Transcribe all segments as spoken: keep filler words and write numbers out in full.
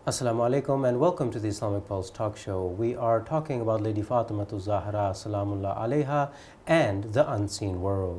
Assalamu alaikum and welcome to the Islamic Pulse talk show. We are talking about Lady Fatima Zahra Salamullah Alayha and the unseen world.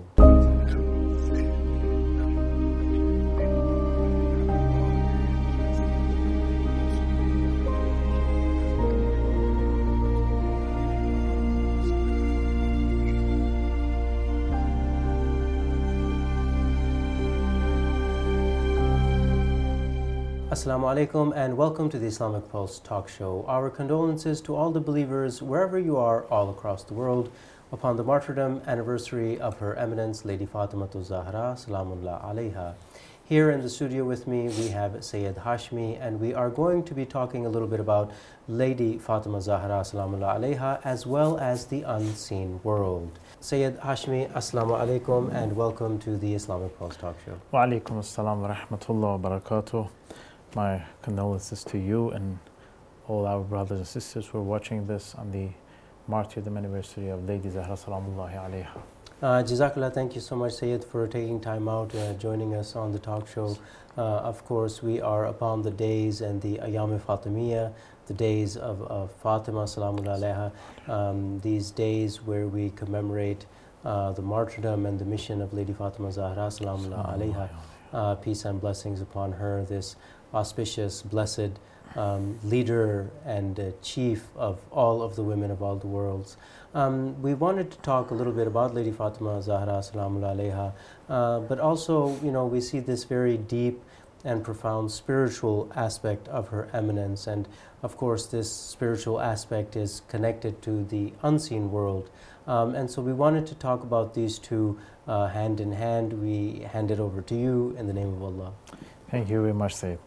Assalamu alaikum and welcome to the Islamic Pulse talk show. Our condolences to all the believers wherever you are all across the world upon the martyrdom anniversary of Her Eminence Lady Fatima Zahra Salamullah Alayha. Here in the studio with me we have Sayyid Hashmi, and we are going to be talking a little bit about Lady Fatima Zahra Salamullah Alayha as well as the unseen world. Sayyid Hashmi, Assalamu alaikum and welcome to the Islamic Pulse talk show. Wa alaikum assalam wa rahmatullah wa barakatuh. My condolences to you and all our brothers and sisters who are watching this on the martyrdom anniversary of Lady Zahra Salamullahi Alayha. Uh, Jazakallah, thank you so much, Sayyid, for taking time out, uh, joining us on the talk show. Uh, of course, we are upon the days and the Ayam Fatimiyya, the days of, of Fatima Salamullah Alayha, um, these days where we commemorate uh, the martyrdom and the mission of Lady Fatima Zahra Salamullah Alayha. Uh, peace and blessings upon her, this auspicious, blessed um, leader and uh, chief of all of the women of all the worlds. Um, we wanted to talk a little bit about Lady Fatima Zahra Salamullah Alayha, uh, but also, you know, we see this very deep and profound spiritual aspect of her eminence, and of course this spiritual aspect is connected to the unseen world. Um, and so we wanted to talk about these two uh, hand in hand. We hand it over to you in the name of Allah. Thank you very much, Sayyid.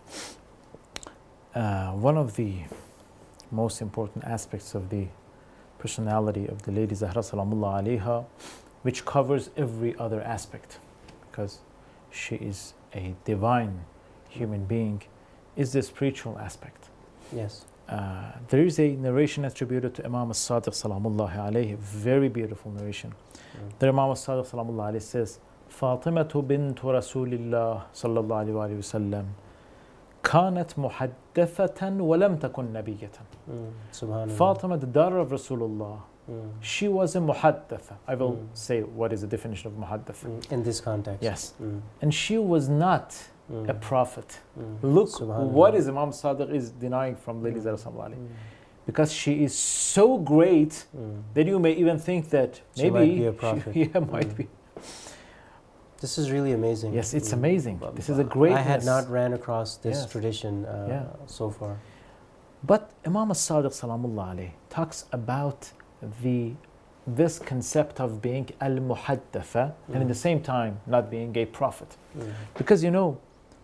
Uh, one of the most important aspects of the personality of the Lady Zahra Salamullah Alayha, which covers every other aspect, because she is a divine human being, is the spiritual aspect. Yes. Uh, there is a narration attributed to Imam As-Sadiq Salamullahi Alayhi, very beautiful narration. Mm. The Imam As-Sadiq Salamullahi Alayhi says, فاطمة بنت رسول الله صلى الله عليه وآله وسلم كانت محدثة ولم تكن نبية. Mm. Fatima, the daughter of Rasulullah, mm. she was a muhaddatha. I will mm. say what is the definition of muhaddatha. Mm. In this context. Yes. Mm. And she was not mm. a prophet. Mm. Look what is Imam Sadiq is denying from Lady Zahra Salamullah Alayha. Mm. Because she is so great mm. that you may even think that maybe she might be a prophet. She, yeah, might mm. be. This is really amazing. Yes, it's amazing. This is a great. I had not ran across this yes. tradition uh, yeah. so far. But Imam As-Sadiq Salamullah Alayhi talks about the this concept of being al-muhaddatha mm. and at the same time not being a prophet. Mm. Because you know,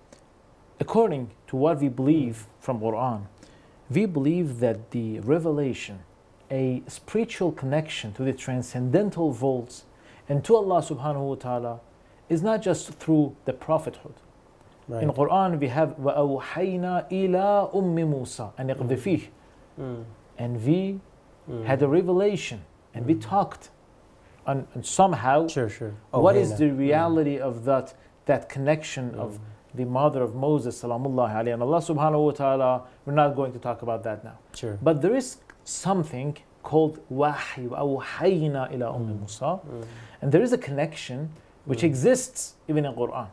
according to what we believe from Quran, we believe that the revelation, a spiritual connection to the transcendental worlds and to Allah subhanahu wa ta'ala, is not just through the prophethood. Right. In Quran we have وَأَوْحَيْنَا إِلَىٰ أُمِّ مُوسَىٰ أَنْ اقْذِفِيهِ mm. and we mm. had a revelation and mm. we talked and, and somehow sure, sure. what is the reality mm. of that that connection mm. of the mother of Moses Salamullahi Alayhi and Allah subhanahu wa ta'ala. We're not going to talk about that now. Sure. But there is something called wahy وَأَوْحَيْنَا إِلَىٰ أُمِّ مُوسَىٰ mm. and there is a connection which mm. exists even in Quran.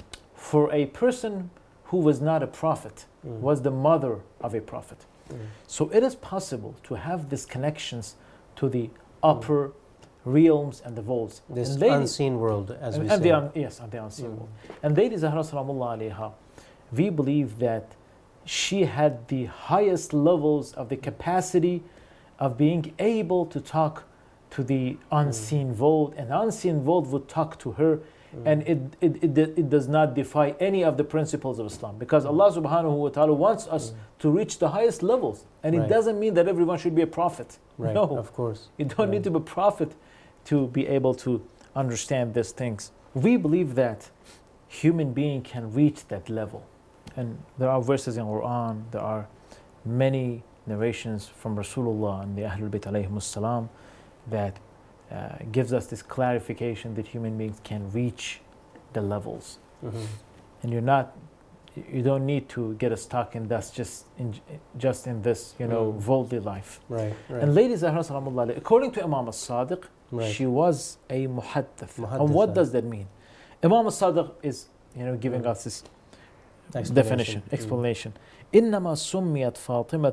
For a person who was not a prophet, mm. was the mother of a prophet. Mm. So it is possible to have these connections to the upper mm. realms and the worlds. This and lady, unseen world, as and, we and say. The un, yes, and the unseen mm. world. And Lady Zahra Salamullah Alayha, we believe that she had the highest levels of the capacity of being able to talk to the unseen mm. world, and the unseen world would talk to her, mm. and it, it, it, it does not defy any of the principles of Islam, because mm. Allah subhanahu wa ta'ala wants us mm. to reach the highest levels, and right. it doesn't mean that everyone should be a prophet. Right. No, of course. You don't right. need to be a prophet to be able to understand these things. We believe that human being can reach that level, and there are verses in Quran, there are many narrations from Rasulullah and the Ahlul Bayt alayhimus salam that uh, gives us this clarification that human beings can reach the levels. Mm-hmm. And you're not you don't need to get stuck in that's just in just in this, you know, Mm. worldly life. Right, right. And Lady Zahra salamullah alayha, according to Imam al-Sadiq, Right. she was a muhaddatha. And Muhadditha. what does that mean? Imam al-Sadiq is, you know, giving Mm. us this Explanation. definition, Mm. explanation. إنما سميت فاطمة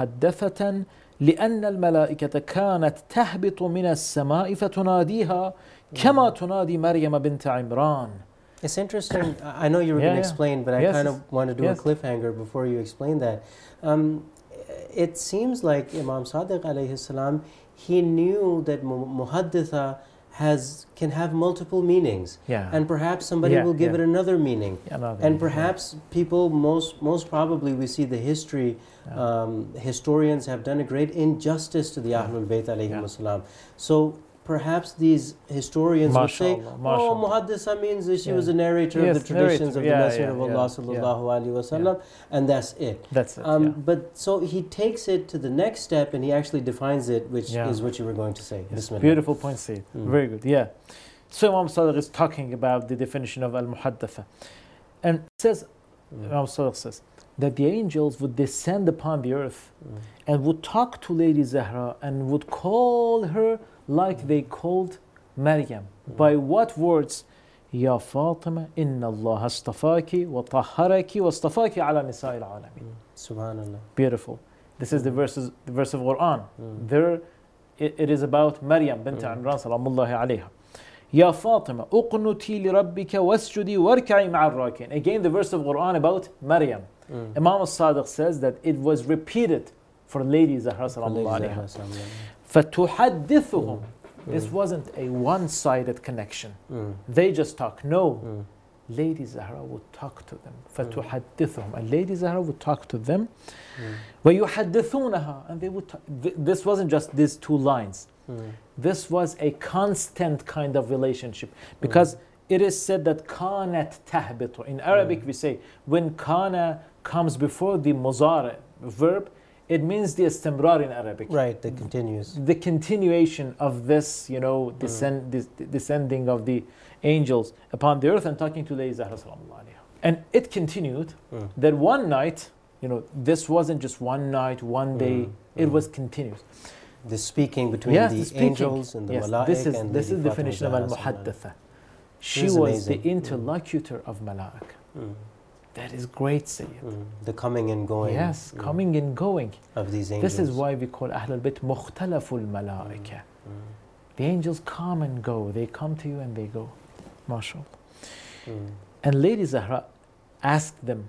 محدثة لأن الملائكة كانت تهبط من السماء فتناديها كما تنادي مريم بنت عمران. It's interesting. I I know you were Yeah, going to yeah. explain, but I Yes, kind yes. of want to do Yes. a cliffhanger before you explain that. Um, it seems like Imam Sadiq alayhi salam, he knew that mu- muhadditha has can have multiple meanings, Yeah. and perhaps somebody Yeah, will give yeah. it another meaning. Another And one, perhaps people, most most probably, we see the history. yeah. Um, historians have done a great injustice to the Yeah. Ahlul Bayt alayhi Yeah. salam. So perhaps these historians would say, MashaAllah, "Oh, mashallah. muhaddisa means that she Yeah. was a narrator Yes, of the traditions narrator. of the Yeah, Messenger yeah, of Allah yeah, sallallahu alaihi wasallam, and that's it." That's it. Um, yeah. But so he takes it to the next step, and he actually defines it, which Yeah. is what you were going to say. Yes, Bismillah. beautiful point, Sayyid. Mm. Very good. Yeah. So Imam Sadiq is talking about the definition of al-muhaddatha, and it says, Mm. Imam Sadiq says that the angels would descend upon the earth Mm. and would talk to Lady Zahra and would call her like they called Maryam. Mm. By what words? Ya Fatima, inna Allah astafaki wa tahharaki wa astafaki ala nisa'il alamin. Mm. Subhanallah. Beautiful. This is the Mm. verses, the verse of Quran. Mm. There, it, it is about Maryam bint Mm. Imran salamullahi alayha. Ya Fatima, uqnuti li rabbika wasjudi warka'i ma'al rakin. Again, the verse of Quran about Maryam. Mm. Imam al-Sadiq says that it was repeated for Lady Zahra For salamullahi Lady alayha. Zahra salam. فَتُحَدِّثُهُم. This Mm. wasn't a one-sided connection. Mm. They just talk. No. Mm. Lady Zahra would talk to them. فَتُحَدِّثُهُم. And Lady Zahra would talk to them. Mm. وَيُحَدِّثُونَها. And they would talk. Th- This wasn't just these two lines. Mm. This was a constant kind of relationship. Because it is said that كانت تهبط. In Arabic Mm. we say, when kana comes before the muzari verb, it means the istimrar in Arabic. Right, that continues. The continuation of this, you know, descend, this, descending of the angels upon the earth and talking to Lady Zahra salamullah alayha. And it continued Mm. that one night, you know, this wasn't just one night, one day, Mm, it mm. was continuous. The speaking between Yes, the, the speaking. angels and the Yes, malaik this is, and this Lady is the Fatima definition of Zahra al-muhaddatha. She is was amazing. the Mm. interlocutor of malaik. Mm. That is great, Sayyid. Mm. The coming and going. Yes, mm, coming and going. of these angels. This is why we call Ahl al-Bayt mukhtalaful malaika. Mm. The angels come and go. They come to you and they go. MashaAllah. Mm. And Lady Zahra asked them,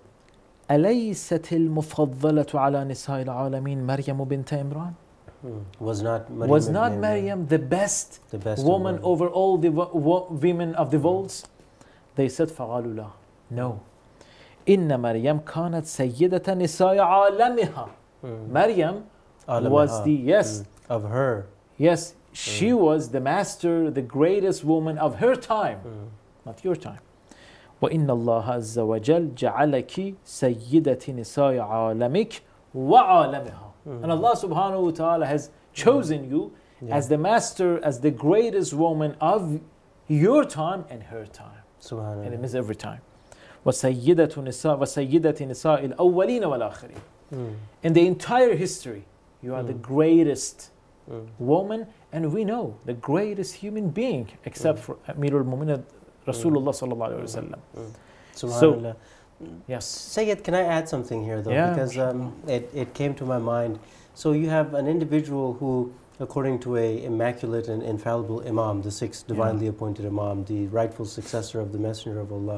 أليست المفضلة على نساء العالمين مريم بنت عمران? Mm. Was not Maryam Was ibn not Imran Maryam the best the best of woman women? over all the wo- wo- women of the worlds? They said, فقالوا لا. No. إن مريم كانت سيدة نساء عالمها. Mm. Maryam Alamaha. was the, yes, Mm. of her. yes, she Mm. was the master, the greatest woman of her time, Mm. not your time. وإن الله عز وجل جعلك سيدة نساء عالمك وعالمها. Mm. And Allah subhanahu wa ta'ala has chosen you Yeah. as the master, as the greatest woman of your time and her time. Subhanallah. And it means every time. وسيدة نساء وسيدة نساء الأولين والآخرين. Mm. In the entire history, you are the Mm. greatest Mm. woman, and we know the greatest human being, except Mm. for Amirul Mu'minin Rasulullah sallallahu alaihi wasallam. Mm. Subhanallah. Yes. Sayyid, can I add something here though? Yeah, Because um, it, it came to my mind. So you have an individual who, according to a immaculate and infallible Imam, the sixth divinely appointed Imam, the rightful successor of the Messenger of Allah,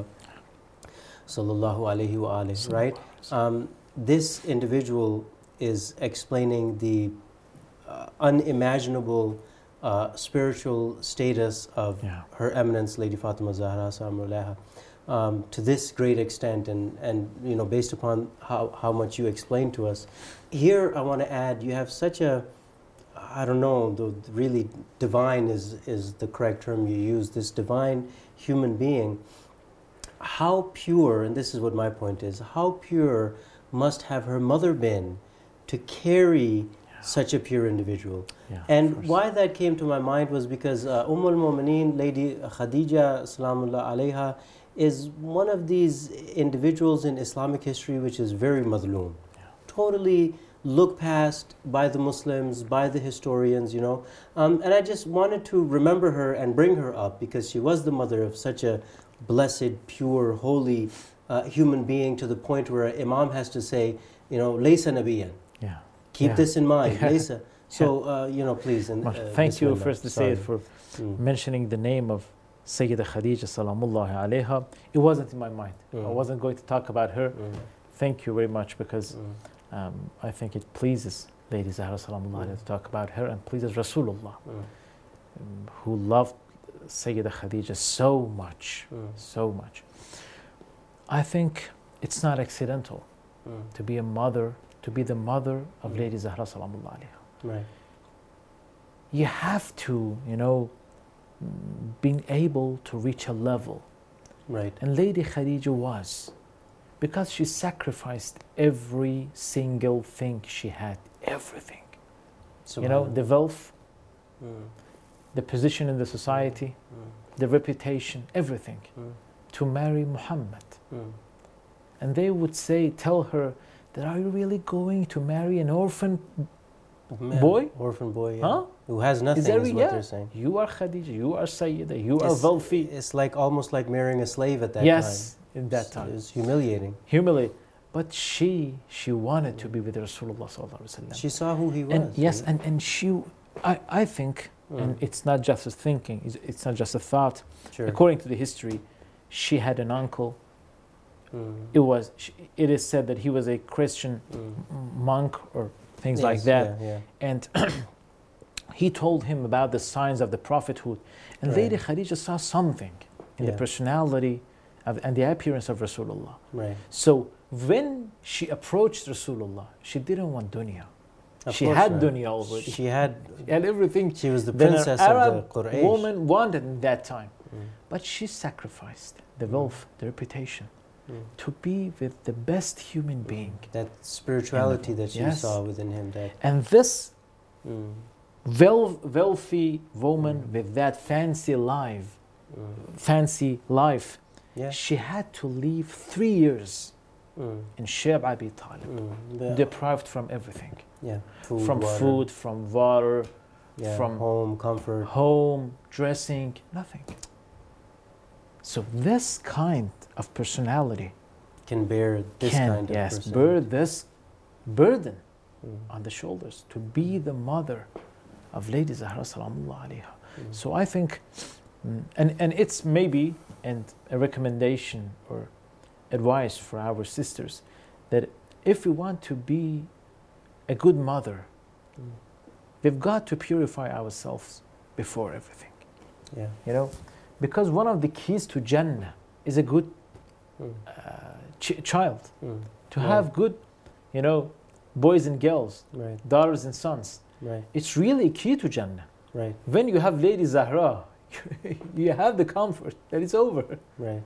sallallahu alaihi wa alihi, right? Um, this individual is explaining the uh, unimaginable uh, spiritual status of Yeah. Her Eminence Lady Fatima Zahra Salamullah um, to this great extent, and, and you know, based upon how, how much you explained to us. Here I want to add, you have such a, I don't know, the the really divine is, is the correct term you use, this divine human being. How pure, and this is what my point is, how pure must have her mother been to carry such a pure individual? Yeah, of And course. why that came to my mind was because uh, Umm al-Mu'mineen, Lady Khadija, Salamullah alayha, is one of these individuals in Islamic history which is very madloom, Yeah. totally looked past by the Muslims, by the historians, you know. Um, and I just wanted to remember her and bring her up because she was the mother of such a blessed, pure, holy uh, human being, to the point where Imam has to say, you know, Laysa Nabiyan. Yeah. Keep Yeah. this in mind, Yeah. Laysa. So, uh, you know, please. And, uh, Thank you Bismillah. first to Sorry. say for Mm. mentioning the name of Sayyida Khadija Salamullahi alayha. It wasn't in my mind. Mm. I wasn't going to talk about her. Mm. Thank you very much, because Mm. um, I think it pleases Lady Zahra Salamullahi alayha to talk about her, and pleases Rasulullah, Mm. um, who loved Sayyida Khadija so much, Mm. so much. I think it's not accidental Mm. to be a mother, to be the mother of Mm. Lady Zahra Salamullahi alayha. Right. You have to, you know, being able to reach a level. Right. And Lady Khadija was, because she sacrificed every single thing she had, everything. You know, the wealth, Mm. the position in the society, Mm. the reputation, everything, Mm. to marry Muhammad. Mm. And they would say, tell her, that are you really going to marry an orphan Man, boy? Orphan boy, yeah. Huh? Who has nothing, Is is, there, what yeah. they're saying. You are Khadija, you are Sayyida, you are It's, wealthy. it's like almost like marrying a slave at that Yes, time. in that It's- time. It's humiliating. Humiliate. But she, she wanted to be with Rasulullah sallallahu alaihi wasallam. She saw who he was. And yes, right? and, and she, I, I think, Mm. and it's not just a thinking, it's, it's not just a thought. Sure. According to the history, she had an uncle. Mm. It was, she, it is said that he was a Christian Mm. m- monk or things Yes, like that. Yeah, yeah. And he told him about the signs of the prophethood. And Right. Lady Khadija saw something in Yeah. the personality of, and the appearance of Rasulullah. Right. So when she approached Rasulullah, she didn't want dunya. Of She course had not. dunya already. She had. She had everything She was the that an princess Arab of the Quraysh. woman wanted in that time. Mm. But she sacrificed the Mm. wealth, the reputation, Mm. to be with the best human being. That spirituality that she Yes. saw within him. That. And this Mm. wel- wealthy woman Mm. with that fancy life, Mm. fancy life, Yeah. she had to leave three years Mm. in Shab Abi Talib, Mm. The- deprived from everything, yeah. Food, from water, food, from water, yeah, from home, comfort. home, dressing, nothing. So this kind of personality Can bear this can, kind of yes, person. bear this burden Mm. on the shoulders to be the mother of Lady Zahra Salamullah alayha. Mm. So I think, mm, and, and it's maybe and a recommendation or advice for our sisters, that if we want to be a good mother, Mm. we've got to purify ourselves before everything. Yeah. You know, because one of the keys to Jannah is a good Mm. uh, ch- child, Mm. to Right. have good, you know, boys and girls, Right. daughters and sons. Right. It's really a key to Jannah. Right. When you have Lady Zahra, you have the comfort that it's over. Right.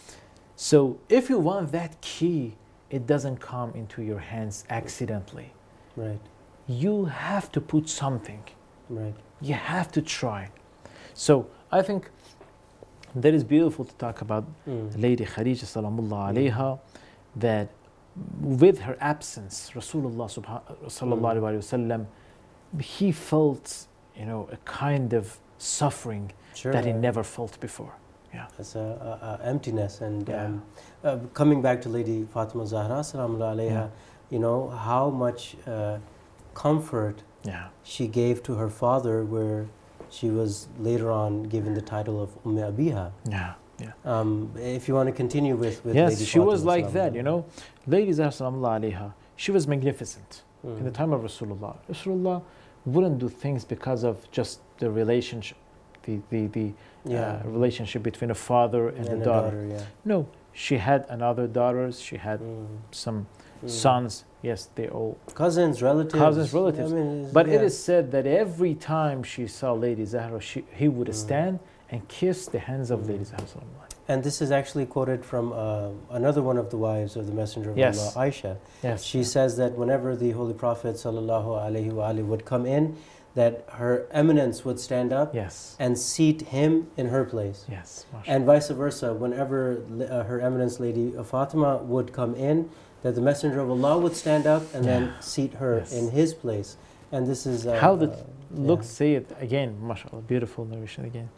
So if you want that key, it doesn't come into your hands accidentally. Right. You have to put something. Right. You have to try. So I think that is beautiful to talk about Mm. Lady Khadija Salamullah alayha, that with her absence, Rasulullah subha- sallallahu alayhi wa sallam, he felt, you know, a kind of suffering Sure. that he never felt before. Yeah. It's a, a, a emptiness. And Yeah. um, uh, coming back to Lady Fatima Zahra, salamullah alayha, Yeah. you know, how much uh, comfort Yeah. she gave to her father, where she was later on given the title of Umm Abiha. Yeah. Yeah. Um, if you want to continue with, with Yes, Lady she was Fatima, like that, you know. Lady Zahra salamullah alayha, she was magnificent. Mm. In the time of Rasulullah, Rasulullah wouldn't do things because of just the relationship, the, the, the yeah. uh, relationship between a father and, and a daughter. daughter, yeah. No, she had another daughters, she had Mm. some Mm. sons. Yes, they all. Cousins, relatives. Cousins, relatives. I mean, it's- But it yeah. is said that every time she saw Lady Zahra, she, he would Mm. stand and kiss the hands of Mm. Lady Zahra. sallallahu alaihi And this is actually quoted from uh, another one of the wives of the Messenger of Yes. Allah, Aisha. wasallam. Yes. She says that whenever the Holy Prophet sallallahu alaihi wa alihi would come in, that her eminence would stand up Yes. and seat him in her place. Yes. And vice versa, whenever uh, Her Eminence Lady Fatima would come in, that the Messenger of Allah would stand up and Yeah. then seat her Yes. in his place. And this is uh, How did uh, look yeah. say it again, mashallah, beautiful narration again.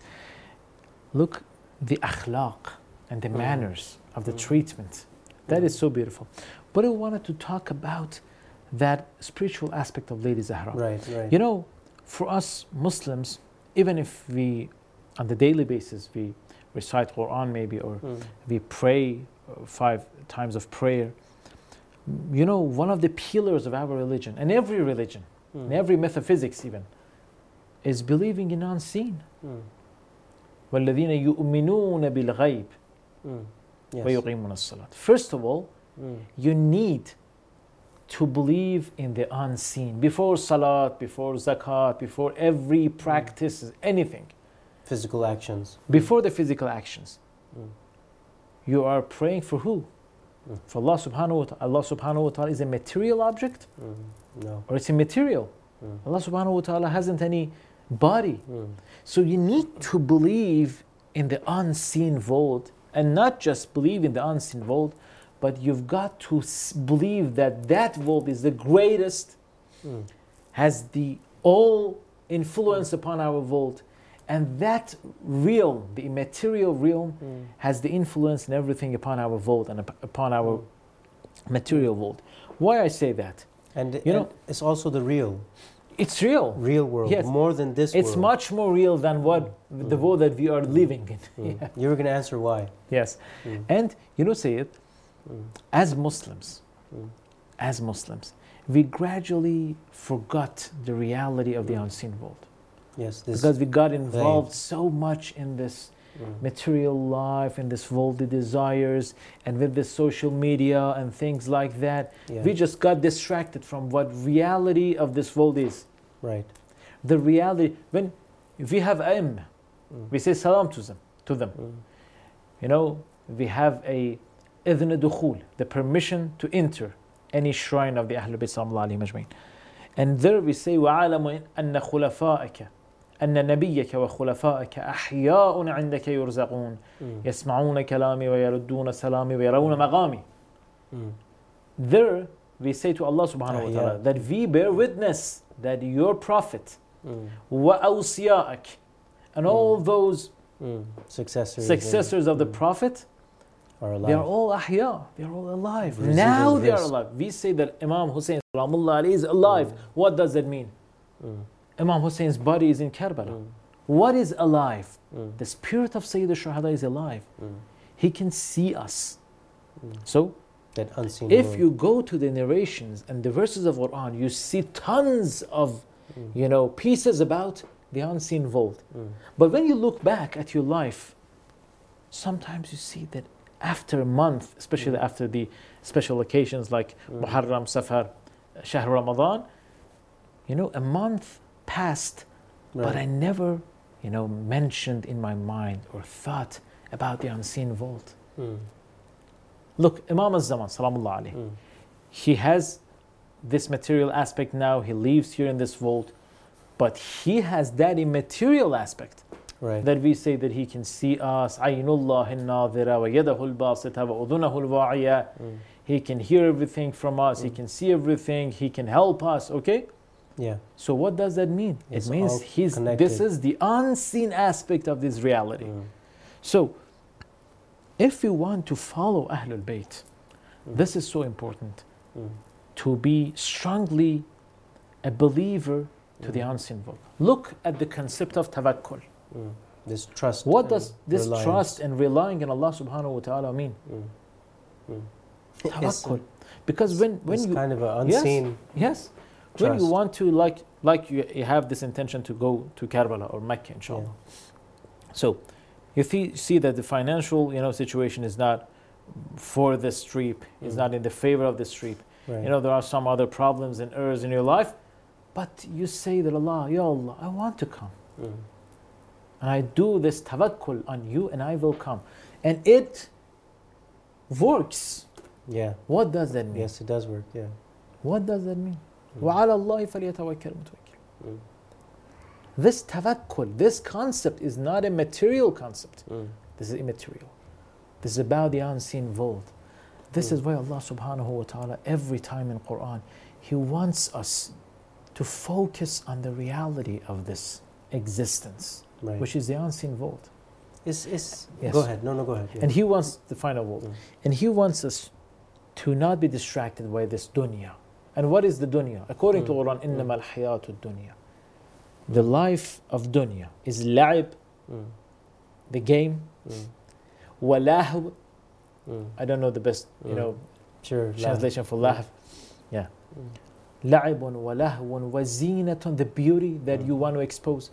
Look the akhlaq and the Mm. manners of the Mm. treatment. That Mm. is so beautiful. But I wanted to talk about that spiritual aspect of Lady Zahra. Right, right. You know, for us Muslims, even if we on the daily basis we recite Quran maybe or Mm. we pray uh, five times of prayer, you know, one of the pillars of our religion and every religion Mm. and every metaphysics even is believing in unseen. Mm. وَالَّذِينَ يُؤْمِنُونَ بِالْغَيْبِ Mm. Yes. وَيُقِيمُونَ الصَّلَاةِ. First of all, Mm. you need to believe in the unseen before salat, before zakat, before every practice, anything, Physical actions. before the physical actions. Mm. You are praying for who? Mm. For Allah subhanahu wa ta'ala. Allah subhanahu wa ta'ala is a material object Mm. No. or it's immaterial. Mm. Allah subhanahu wa ta'ala hasn't any body. Mm. So you need to believe in the unseen world, and not just believe in the unseen world, but you've got to s- believe that that world is the greatest, Mm. has the all influence upon our world, and that realm, the immaterial realm, Mm. has the influence and everything upon our world and up- upon our Mm. material world. Why I say that? And, You and know- it's also the real, It's real. real world, Yes. more than this It's world. much more real than what the Mm. world that we are living in. Mm. Yeah. You were going to answer why. Yes. Mm. And you know, say it, Mm. as Muslims, Mm. as Muslims, we gradually forgot the reality of the Mm. unseen world Yes, this. because we got involved so much in this Mm. material life, in this worldly desires, and with the social media and things like that. Yeah. We just got distracted from what reality of this world is. Right. The reality, when we have aim, Mm. we say salam to them, to them. Mm. You know, we have a إذن دخول, the permission to enter any shrine of the Ahlul Bayt sallallahu alayhi majma'in. And there we say وَعَلَمُ أَنَّ خُلَفَاءَكَ أَنَّ نَبِيَّكَ وَخُلَفَاءَكَ أَحْيَاءٌ عِنْدَكَ يُرْزَقُونَ Mm. يَسْمَعُونَ كَلَامِي وَيَرُدُّونَ سَلَامِي وَيَرَوْنَ مَقَامِي. Mm. There we say to Allah subhanahu wa ta'ala Ahya. that we bear witness that your prophet Mm. وَأَوْسِيَاءَكَ and all those Mm. Successors. successors of the Mm. prophet, are alive. they are all ahya, they are all alive. Residual Now they are risk. alive. We say that Imam Hussein salamullah alayhi is alive. Mm. What does that mean? Mm. Imam Hussein's body is in Karbala. Mm. What is alive? Mm. The spirit of Sayyid al-Shuhada is alive. Mm. He can see us. Mm. So That unseen if world. you go to the narrations and the verses of Quran, you see tons of, Mm. you know, pieces about the unseen world. Mm. But when you look back at your life, sometimes you see that after a month, especially Mm. after the special occasions like Mm. Muharram, Safar, Shahr Ramadan, you know, a month passed, but Right. I never, you know, mentioned in my mind or thought about the unseen world. Mm. Look, Imam al-Zaman, salamullah alayhi, Mm. he has this material aspect now, he lives here in this world, but he has that immaterial aspect. Right. That we say that he can see us, Aynullah al-Nadhira wa yadahu al-basita wa udhunahu al-wa'iya. Mm. He can hear everything from us, he Mm. can see everything, he can help us, okay? Yeah. So what does that mean? It's it means all he's connected. this is the unseen aspect of this reality. Mm. So if you want to follow Ahlul Bayt, Mm. this is so important Mm. to be strongly a believer to the Mm. unseen world. Look at the concept of tawakkul. Mm. This trust. What and does this reliance. trust and relying on Allah subhanahu wa ta'ala mean? Mm. Mm. Tawakkul. Because when, when it's you kind of an Yes. unseen. yes, when you Trust. want to like like you, you have this intention to go to Karbala or Mecca, inshallah. So you see, see that the financial, you know, situation is not for this trip, is Mm. not in the favor of this trip. Right. You know, there are some other problems and errors in your life, but you say that Allah, Ya Allah, I want to come. Mm. And I do this tawakkul on you and I will come. And it works. Yeah. What does that mean? Yes, it does work. Yeah. What does that mean? Mm. وَعَلَى اللَّهِ فَلْيَتَوَكَّلِ الْمُتَوَكِّلُونَ. Mm. This tawakkul, this concept is not a material concept. Mm. This is immaterial. This is about the unseen world. This Mm. is why Allah subhanahu wa ta'ala, every time in Quran, He wants us to focus on the reality of this existence, Right. which is the unseen world. Is is Yes. Go ahead. No, no, go ahead. Yeah. And He wants the final world. Mm. And He wants us to not be distracted by this dunya. And what is the dunya? According to Mm. Quran, Mm. إِنَّمَا الْحَيَاةُ الدُّنْيَا. The life of dunya is la'ib, Mm. the game, Mm. walahw. Mm. I don't know the best, you Mm. know, Sure. translation for Mm. lahw. Yeah. لعب ولهو وزينة, the beauty that Mm. you want to expose.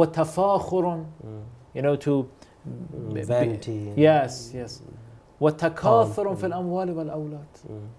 وتفاخر, Mm. you know, to Mm. b- b- Vanity. Yes, yes. وتكاثر Pomp. في الأموال والأولاد.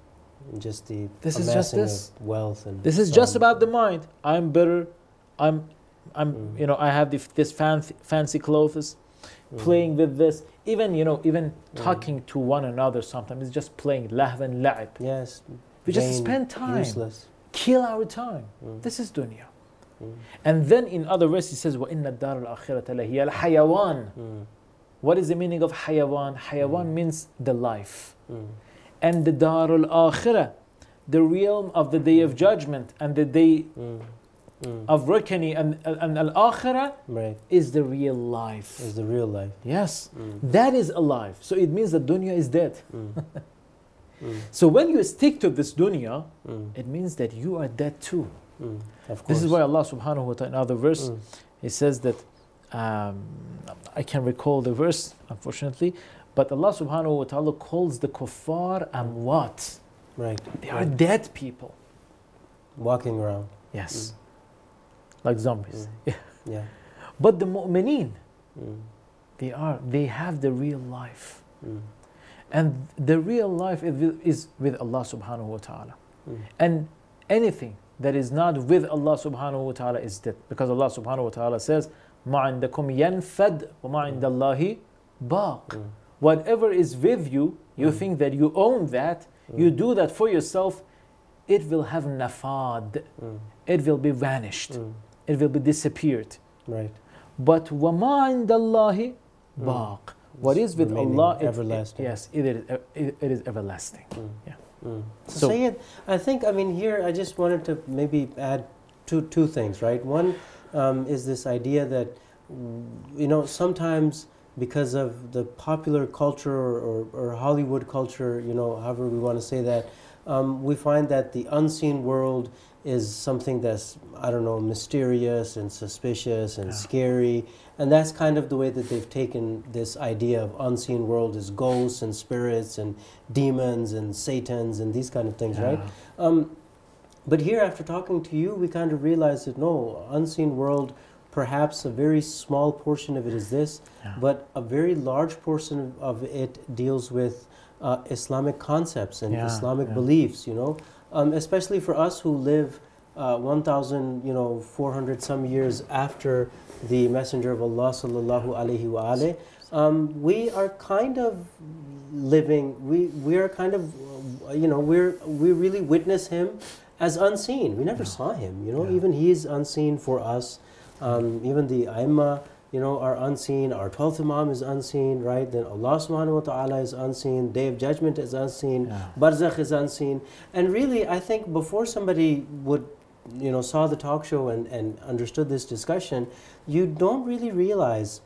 Mm. Just the This is just amassing this. of wealth and This is just sons. about the mind. I'm better. I'm, I'm. Mm. You know, I have the, this fancy, fancy clothes. Mm. Playing with this, even you know, even Mm. talking to one another. Sometimes it's just playing lahv and la'ib. Yes. We just vain, spend time, Useless. kill our time. Mm. This is dunya. Mm. And then in other verses, he says, وَإِنَّ الدَّارَ الْآخِرَةَ لَهِيَ الْحَيَوَانِ. Mm. What is the meaning of hayawan? Hayawan Mm. means the life. Mm. And the Darul Akhirah, the realm of the day of judgment and the day Mm. Mm. of reckoning, and, and Al Akhirah Right. is the real life. Is the real life. Yes, Mm. that is alive. So it means that dunya is dead. Mm. Mm. So when you stick to this dunya, Mm. it means that you are dead too. Mm. Of course. This is why Allah subhanahu wa ta'ala, in another verse, Mm. He says that, um, I can't recall the verse, unfortunately, but Allah subhanahu wa ta'ala calls the kuffar amwat. Right. They are Right. dead people. Walking around. Yes. Like zombies. Mm. Yeah. But the mu'mineen, Mm. they are, they have the real life. Mm. And the real life is with, is with Allah subhanahu wa ta'ala. Mm. And anything that is not with Allah subhanahu wa ta'ala is dead. Because Allah subhanahu wa ta'ala says, مَا عِنْدَكُمْ يَنْفَدْ وَمَا عِنْدَ اللَّهِ بَاقٍ. Mm. Whatever is with you, you Mm. think that you own that, you Mm. do that for yourself, it will have nafad, Mm. it will be vanished, Mm. it will be disappeared. Right. But وَمَا عِنْدَ اللَّهِ Mm. بَاقٍ. What is with Remaining Allah, it- everlasting. It, yes, it is, it, it is everlasting. Mm. Yeah. Mm. So, So- Sayyid, I think, I mean, here I just wanted to maybe add two, two things, right? One um, is this idea that, mm, you know, sometimes because of the popular culture or, or, or Hollywood culture, you know, however we want to say that, um, we find that the unseen world is something that's, I don't know, mysterious and suspicious and Yeah. scary. And that's kind of the way that they've taken this idea of unseen world as ghosts and spirits and demons and satans and these kind of things, right? Yeah. Um, but here, after talking to you, we kind of realized that no, unseen world, perhaps a very small portion of it is this, Yeah. but a very large portion of it deals with uh, Islamic concepts and Yeah, Islamic yeah. beliefs, you know, um, especially for us who live uh, one thousand, you know, four hundred some years after the Messenger of Allah sallallahu alaihi wa alaihi, um, we are kind of living, we, we are kind of, uh, you know, we're, we really witness him as unseen. We never Yeah. saw him, you know, Yeah. even he is unseen for us. Um, even the Aimma, you know, are unseen. Our twelfth Imam is unseen, right? Then Allah subhanahu wa ta'ala is unseen. Day of Judgment is unseen. Yeah. Barzakh is unseen. And really, I think before somebody would, you know, saw the talk show and, and understood this discussion, you don't really realize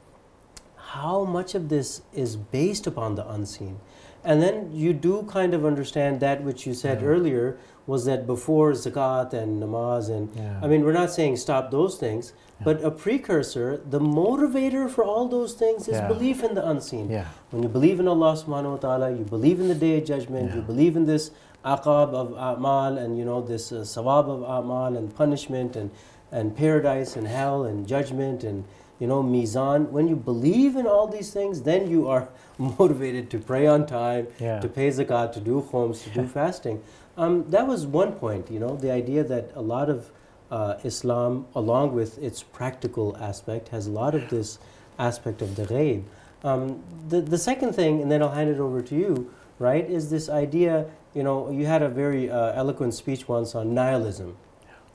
how much of this is based upon the unseen. And then you do kind of understand that which you said Yeah. earlier was that before zakat and namaz and Yeah. I mean, we're not saying stop those things, Yeah. but a precursor, the motivator for all those things is Yeah. belief in the unseen. Yeah. When you believe in Allah subhanahu wa ta'ala, you believe in the Day of Judgment, Yeah. you believe in this aqab of a'mal and, you know, this uh, sawab of a'mal and punishment and, and paradise and hell and judgment and, you know, mizan. When you believe in all these things, then you are motivated to pray on time, Yeah. to pay zakat, to do khums, to do fasting. Um, that was one point, you know, the idea that a lot of uh, Islam, along with its practical aspect, has a lot of this aspect of the ghaib. Um, the, the second thing, and then I'll hand it over to you, right, is this idea, you know, you had a very uh, eloquent speech once on nihilism.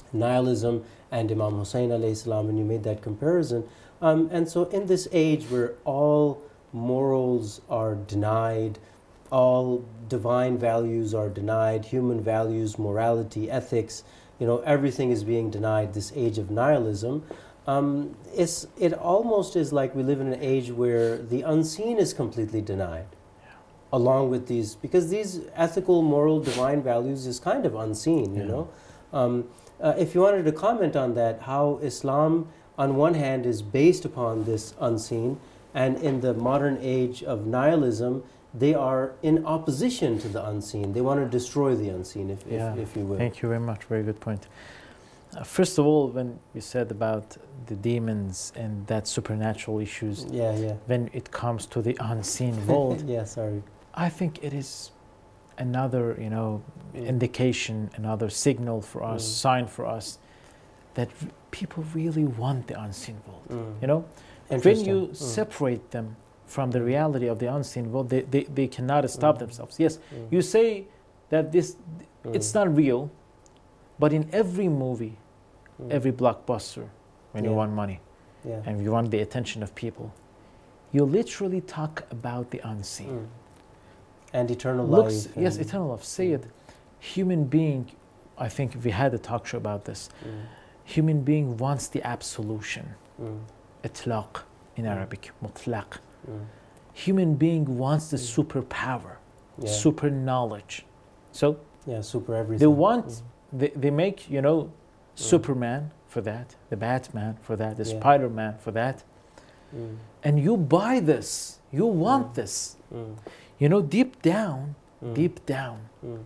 nihilism and Imam Hussein alayhi salam, and you made that comparison. Um, and so in this age where all morals are denied, all divine values are denied, human values, morality, ethics, you know, everything is being denied, this age of nihilism, um, it's, it almost is like we live in an age where the unseen is completely denied, yeah. along with these, because these ethical, moral, divine values is kind of unseen, you yeah. know. Um, uh, if you wanted to comment on that, how Islam on one hand is based upon this unseen, and in the modern age of nihilism, they are in opposition to the unseen. They want to destroy the unseen, if, yeah. if, if you will. Thank you very much. Very good point. Uh, first of all, when you said about the demons and that supernatural issues, yeah, yeah. when it comes to the unseen world, yeah, sorry. I think it is another, you know, mm. indication, another signal for us, mm. sign for us that r- people really want the unseen world. Mm. You know, when you mm. separate them from the reality of the unseen world, they, they, they cannot stop mm. themselves. Yes, mm. you say that this, mm. it's not real, but in every movie, mm. every blockbuster, when yeah. you want money yeah. and you want the attention of people, you literally talk about the unseen. Mm. And eternal Looks, life. Yes, eternal life. Say it. Human being, I think we had a talk show about this. Mm. Human being wants the absolution. Mm. Itlaq in mm. Arabic, mutlaq. Mm. Human being wants the mm. superpower, yeah. super knowledge. So yeah, super everything. They want, mm. they, they make, you know, mm. Superman for that, the Batman for that, the yeah. Spider-Man for that. Mm. And you buy this, you want mm. this. Mm. You know, deep down, mm. deep down, mm.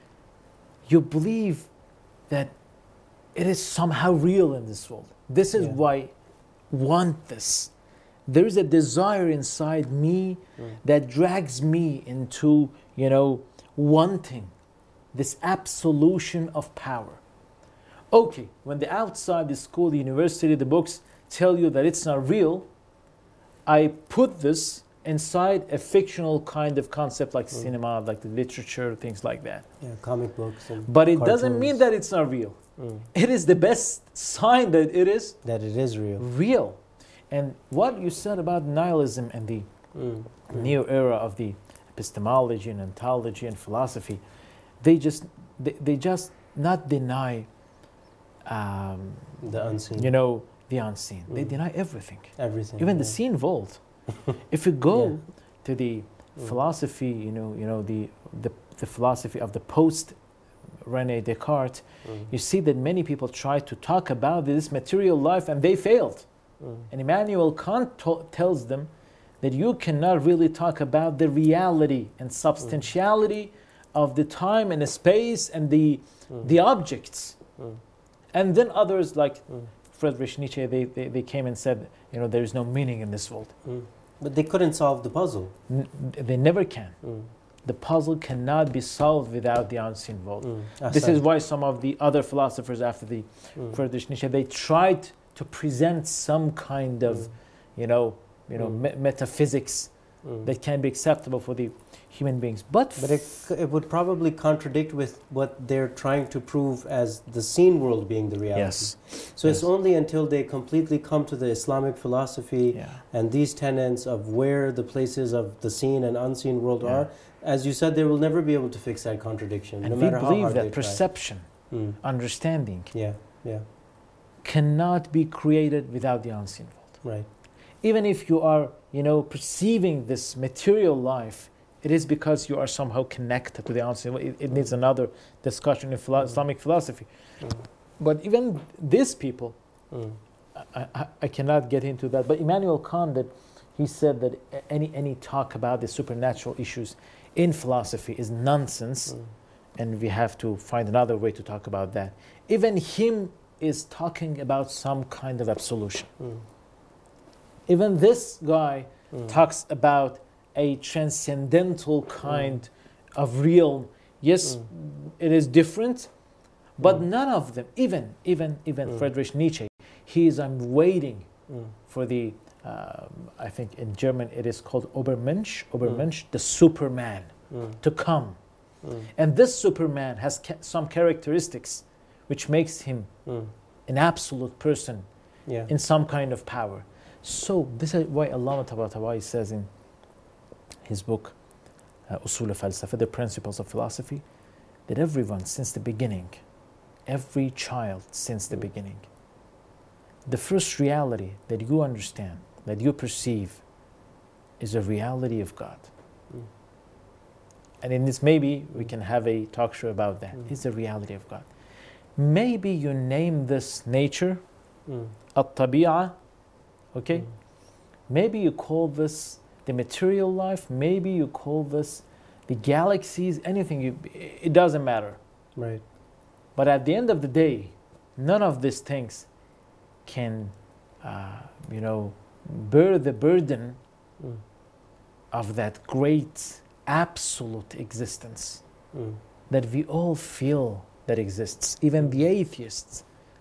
you believe that it is somehow real in this world. This is yeah. why I want this. There is a desire inside me mm. that drags me into, you know, wanting this absolution of power. Okay, when the outside, the school, the university, the books tell you that it's not real, I put this inside a fictional kind of concept like mm. cinema, like the literature, things like that. Yeah, comic books. And but it cartoons. Doesn't mean that it's not real. Mm. It is the best sign that it is that it is real. Real. And what you said about nihilism and the mm. new era of the epistemology and ontology and philosophy, they just they, they just not deny um, the unseen. You know, the unseen. Mm. They deny everything. Everything. Even yeah. the seen world. If you go yeah. to the mm. philosophy, you know, you know the the, the philosophy of the post Rene Descartes, mm. you see that many people try to talk about this material life and they failed. Mm. And Immanuel Kant to- tells them that you cannot really talk about the reality and substantiality mm. of the time and the space and the mm. the objects. Mm. And then others like mm. Friedrich Nietzsche, they, they, they came and said, you know, there is no meaning in this world. Mm. But they couldn't solve the puzzle. N- they never can. Mm. The puzzle cannot be solved without the unseen world. Mm. This is why some of the other philosophers after the mm. Friedrich Nietzsche, they tried to present some kind of, mm. you know, you know, mm. me- metaphysics mm. that can be acceptable for the human beings. But but it, it would probably contradict with what they're trying to prove as the seen world being the reality. Yes. So yes. it's only until they completely come to the Islamic philosophy yeah. and these tenets of where the places of the seen and unseen world yeah. are, as you said, they will never be able to fix that contradiction, and no we matter how believe hard that they perception, mm. understanding, yeah, yeah, cannot be created without the unseen world. Right. Even if you are, you know, perceiving this material life, it is because you are somehow connected to the unseen. It, it needs another discussion in philo- mm. Islamic philosophy. Mm. But even these people, mm. I, I, I cannot get into that. But Immanuel Kant, that he said that any any talk about the supernatural issues in philosophy is nonsense, mm. and we have to find another way to talk about that. Even him is talking about some kind of absolution. Mm. Even this guy mm. talks about a transcendental kind mm. of realm. Yes, mm. it is different, but mm. none of them, even even even mm. Friedrich Nietzsche, he is I'm waiting mm. for the, um, I think in German it is called Obermensch, Obermensch, mm. the Superman, mm. to come. Mm. And this Superman has ca- some characteristics which makes him Mm. an absolute person Yeah. in some kind of power. So this is why Allah Tabatabai says in his book, uh, Usul al-Falsafa, the principles of philosophy, that everyone since the beginning, every child since the beginning, the first reality that you understand, that you perceive, is a reality of God. Mm. And in this, maybe we can have a talk show about that. Mm. It's the reality of God. Maybe you name this nature, Mm. at-tabi'ah, okay? Mm. Maybe you call this the material life, maybe you call this the galaxies, anything, you, it doesn't matter. Right. But at the end of the day, none of these things can, uh, you know, bear the burden Mm. of that great absolute existence Mm. that we all feel that exists. Even the atheists,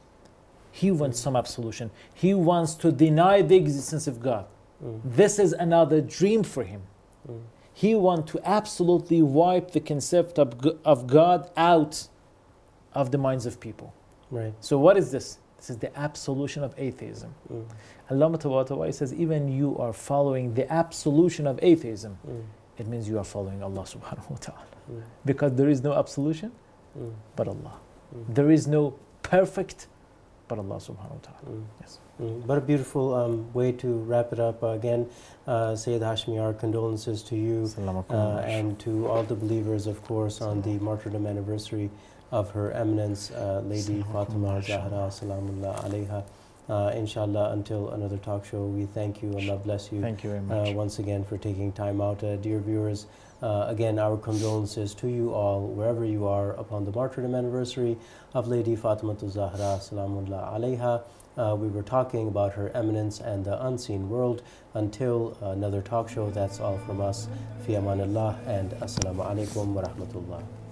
he wants some absolution. He wants to deny the existence of God. Mm. This is another dream for him. Mm. He wants to absolutely wipe the concept of, G- of God out of the minds of people. Right. So what is this? This is the absolution of atheism. Mm. Allah Ta'ala says, even you are following the absolution of atheism, Mm. it means you are following Allah subhanahu wa ta'ala. Mm. Because there is no absolution Mm. but Allah. Mm. There is no perfect but Allah subhanahu wa ta'ala. Mm. Yes. Mm. What a beautiful um, way to wrap it up. Uh, again, uh, Sayyid Hashmi, our condolences to you Salamakum uh, wa and to all the believers, of course, on the martyrdom anniversary of Her Eminence, uh, Lady Salamakum Fatima wa Zahra, salamullah alayha. Uh, inshallah, until another talk show, we thank you. Allah bless you. Thank you very Uh, much. once again for taking time out. Uh, dear viewers, uh, again, our condolences to you all, wherever you are, upon the martyrdom anniversary of Lady Fatima Zahra, salamullah alayha. Uh, we were talking about Her Eminence and the unseen world. Until another talk show, that's all from us. Fi amanillah and assalamu alaikum wa rahmatullah.